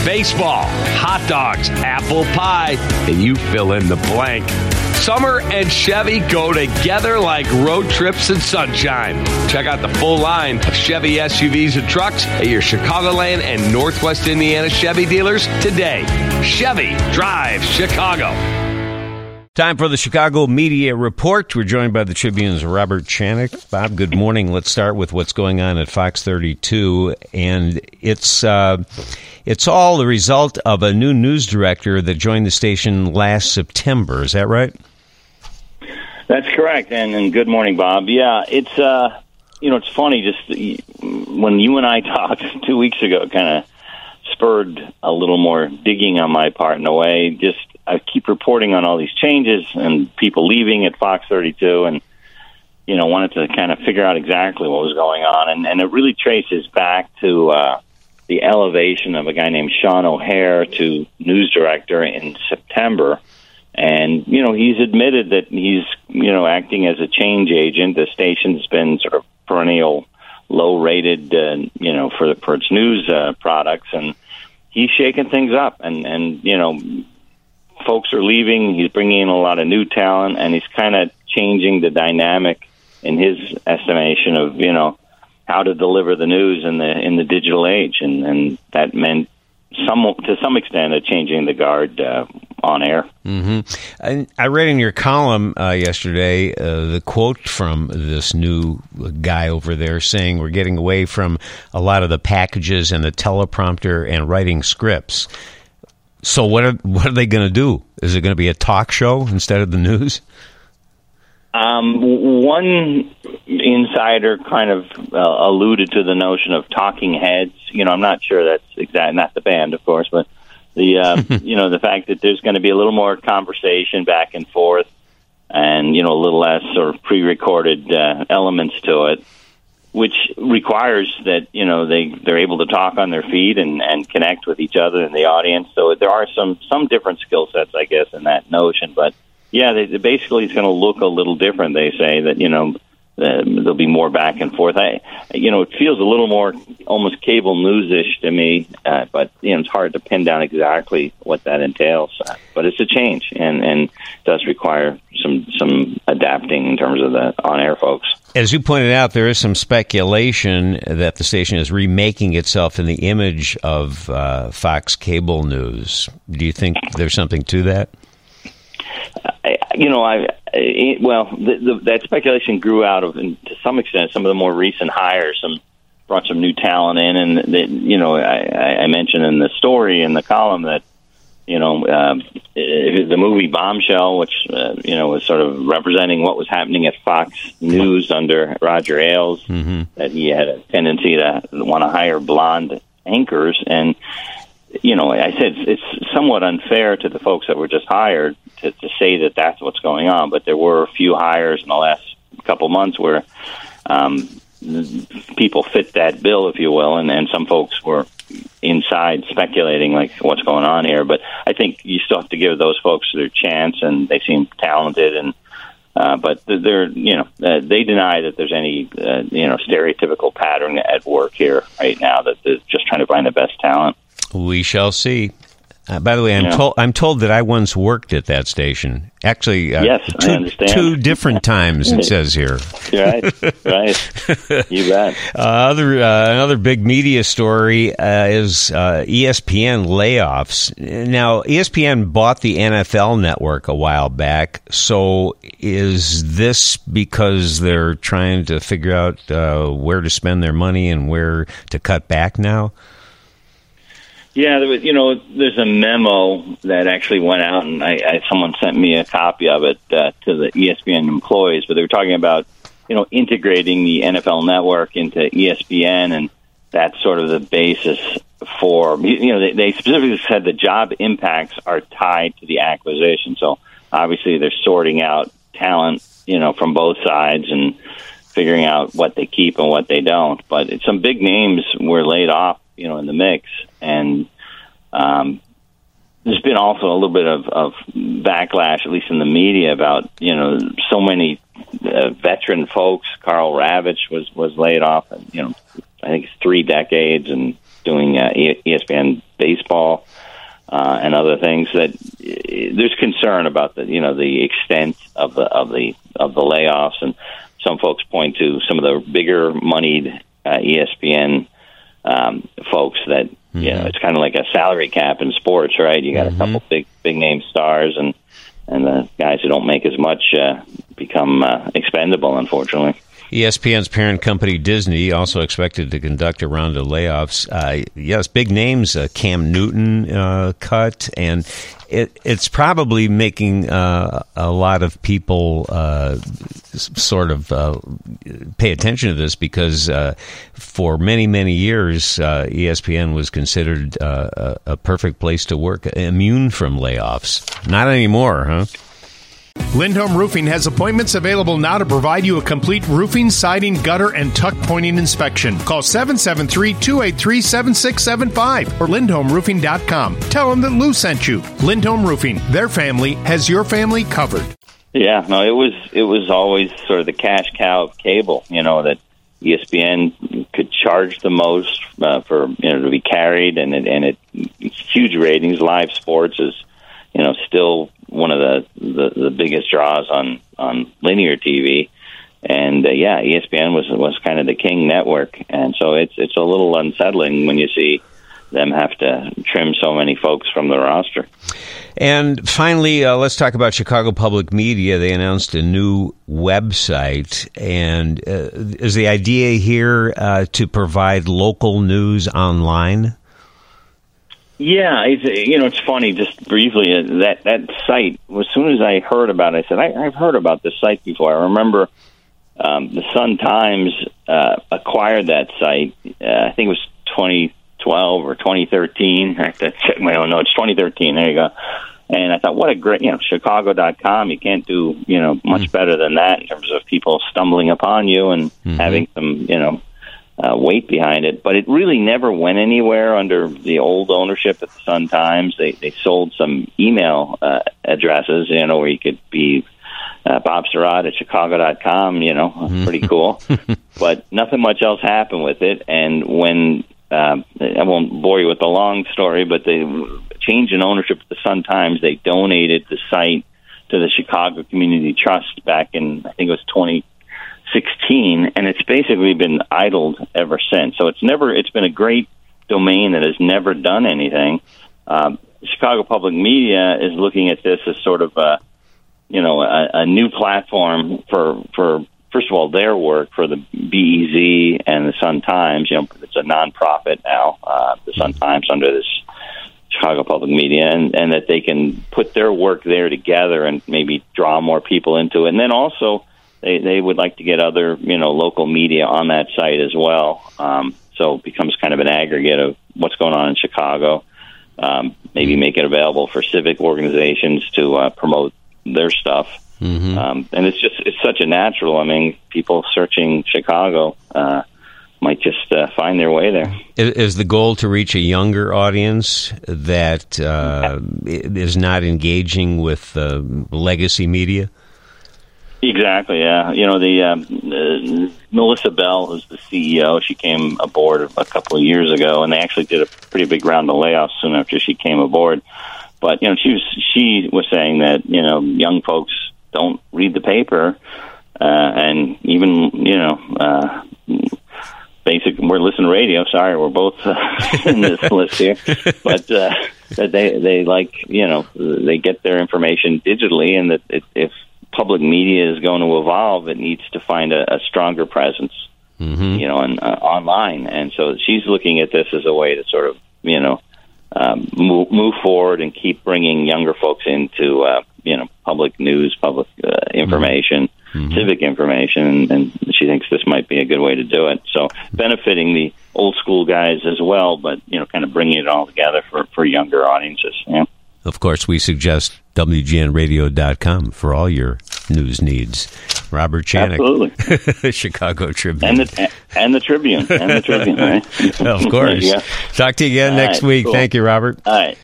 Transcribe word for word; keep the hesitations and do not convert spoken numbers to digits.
baseball, hot dogs, apple pie, and you fill in the blank. Summer and Chevy go together like road trips and sunshine. Check out the full line of Chevy S U Vs and trucks at your Chicagoland and Northwest Indiana Chevy dealers today. Chevy drives Chicago. Time for the Chicago Media Report. We're joined by the Tribune's Robert Chanik. Bob, good morning. Let's start with what's going on at Fox thirty-two. And it's uh, it's all the result of a new news director that joined the station last September. Is that right? That's correct. And, and good morning, Bob. Yeah, it's, uh, you know, it's funny. Just when you and I talked two weeks ago, it kind of spurred a little more digging on my part in a way. Just I keep reporting on all these changes and people leaving at Fox thirty-two, and you know wanted to kind of figure out exactly what was going on, and, and it really traces back to uh, the elevation of a guy named Sean O'Hare to news director in September, and you know he's admitted that he's you know acting as a change agent. The station's been sort of perennial low rated, uh, you know, for for its news uh, products, and he's shaking things up, and and you know. Folks are leaving. He's bringing in a lot of new talent, and he's kind of changing the dynamic in his estimation of you know how to deliver the news in the in the digital age, and, and that meant some to some extent a changing the guard uh, on air. Mm-hmm. I, I read in your column uh, yesterday uh, the quote from this new guy over there saying we're getting away from a lot of the packages and the teleprompter and writing scripts. So what are what are they going to do? Is it going to be a talk show instead of the news? Um, one insider kind of uh, alluded to the notion of talking heads. You know, I'm not sure that's exact, not the band, of course, but the uh, you know the fact that there's going to be a little more conversation back and forth, and you know a little less sort of pre-recorded uh, elements to it, which requires that, you know, they, they're able to talk on their feet and, and connect with each other in the audience. So there are some, some different skill sets, I guess, in that notion. But, yeah, they, they basically it's going to look a little different. They say that, you know, uh, there'll be more back and forth. I, you know, it feels a little more almost cable news-ish to me, uh, but, you know, it's hard to pin down exactly what that entails. Uh, but it's a change, and, and does require some, some adapting in terms of the on-air folks. As you pointed out, there is some speculation that the station is remaking itself in the image of uh, Fox Cable News. Do you think there's something to that? I, you know, I, I well, the, the, that speculation grew out of, and to some extent, some of the more recent hires. Some brought some new talent in, and that, you know, I, I mentioned in the story in the column that. You know, uh, the movie Bombshell, which, uh, you know, was sort of representing what was happening at Fox News under Roger Ailes, mm-hmm. that he had a tendency to want to hire blonde anchors. And, you know, I said it's, it's somewhat unfair to the folks that were just hired to, to say that that's what's going on. But there were a few hires in the last couple months where um, people fit that bill, if you will, and, and some folks were inside speculating like what's going on here. But I think you still have to give those folks their chance, and they seem talented, and uh, but they're you know uh, they deny that there's any uh, you know stereotypical pattern at work here right now, that they're just trying to find the best talent. We shall see. Uh, by the way, I'm yeah. told I'm told that I once worked at that station. Actually, uh, yes, two, I understand. Two different times, it says here. Right, right. You bet. Uh, other uh, another big media story uh, is uh, E S P N layoffs. Now, E S P N bought the N F L Network a while back. So, is this because they're trying to figure out uh, where to spend their money and where to cut back now? Yeah, there was, you know, there's a memo that actually went out, and I, I someone sent me a copy of it uh, to the E S P N employees, but they were talking about, you know, integrating the N F L Network into E S P N, and that's sort of the basis for, you know, they, they specifically said the job impacts are tied to the acquisition. So obviously they're sorting out talent, you know, from both sides and figuring out what they keep and what they don't. But it's, some big names were laid off, you know, in the mix. And um, there's been also a little bit of, of backlash, at least in the media, about, you know, so many uh, veteran folks. Carl Ravitch was, was laid off, and, you know, I think, three decades and doing uh, E S P N baseball uh, and other things. That uh, there's concern about the you know the extent of the of the of the layoffs, and some folks point to some of the bigger moneyed uh, E S P N um, folks that mm-hmm. you know it's kind of like a salary cap in sports, right? You got mm-hmm. a couple big big name stars and. And the guys who don't make as much uh, become uh, expendable, unfortunately. E S P N's parent company, Disney, also expected to conduct a round of layoffs. Uh, yes, big names, uh, Cam Newton uh, cut, and it, it's probably making uh, a lot of people uh, sort of uh, pay attention to this because uh, for many, many years, uh, E S P N was considered uh, a, a perfect place to work, immune from layoffs. Not anymore, huh? Lindholm Roofing has appointments available now to provide you a complete roofing, siding, gutter, and tuck pointing inspection. Call seven seven three, two eight three, seven six seven five or lindholm roofing dot com. Tell them that Lou sent you. Lindholm Roofing, their family has your family covered. Yeah, no, it was it was always sort of the cash cow of cable, you know, that E S P N could charge the most uh, for, you know, to be carried, and it, and it huge ratings. Live sports is, you know, still one of the, the, the biggest draws on, on linear T V. And, uh, yeah, E S P N was was kind of the king network. And so it's it's a little unsettling when you see them have to trim so many folks from the roster. And finally, uh, let's talk about Chicago Public Media. They announced a new website. And uh, is the idea here uh, to provide local news online? Yeah, it's, you know, it's funny, just briefly, uh, that, that site, as soon as I heard about it, I said, I, I've heard about this site before. I remember um, the Sun-Times uh, acquired that site, uh, I think it was twenty twelve or twenty thirteen. I have to check my own notes, twenty thirteen, there you go. And I thought, what a great, you know, Chicago dot com, you can't do, you know, much mm-hmm. better than that in terms of people stumbling upon you and mm-hmm. having some, you know, Uh, weight behind it, but it really never went anywhere under the old ownership at the Sun-Times. They they sold some email uh, addresses, you know, where you could be uh, Bob Surratt at Chicago dot com, you know, pretty cool. But nothing much else happened with it. And when, uh, I won't bore you with the long story, but they changed in ownership at the Sun-Times. They donated the site to the Chicago Community Trust back in, I think it was twenty sixteen, and it's basically been idled ever since. So it's never, it's been a great domain that has never done anything. Um, Chicago Public Media is looking at this as sort of a, you know, a, a new platform for, for, first of all, their work for the B E Z and the Sun-Times. You know, it's a nonprofit now, uh, the Sun-Times under this Chicago Public Media, and, and that they can put their work there together and maybe draw more people into it. And then also, They they would like to get other, you know, local media on that site as well. Um, so it becomes kind of an aggregate of what's going on in Chicago. Um, maybe make it available for civic organizations to uh, promote their stuff. Mm-hmm. Um, and it's just, it's such a natural. I mean, people searching Chicago uh, might just uh, find their way there. Is the goal to reach a younger audience that uh, is not engaging with uh, legacy media? Exactly, yeah. You know, the um, uh, Melissa Bell, who's the C E O, she came aboard a couple of years ago, and they actually did a pretty big round of layoffs soon after she came aboard. But, you know, she was she was saying that, you know, young folks don't read the paper, uh, and even, you know, uh, basic, we're listening to radio, sorry, we're both uh, in this list here, but uh, that they, they like, you know, they get their information digitally, and that it, if public media is going to evolve, it needs to find a, a stronger presence, mm-hmm. you know, and, uh, online. And so she's looking at this as a way to sort of, you know, um, move, move forward and keep bringing younger folks into, uh, you know, public news, public uh, information, mm-hmm. civic information, and she thinks this might be a good way to do it. So benefiting the old school guys as well, but, you know, kind of bringing it all together for, for younger audiences. Yeah. Of course, we suggest W G N radio dot com for all your news needs. Robert Chanik. Absolutely. Chicago Tribune. And the, and the Tribune. And the Tribune, right? Of course. Talk to you again all next right, week. Cool. Thank you, Robert. All right.